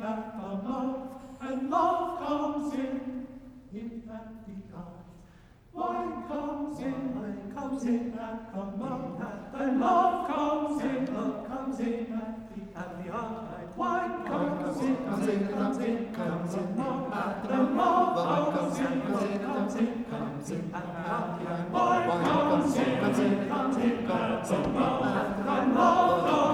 at the love, and love comes in at the eye. Wine comes in at the mouth, and love comes in at the eye. Wine comes in at the mouth, and love comes in at the eye. Wine comes in at the mouth, and love comes in.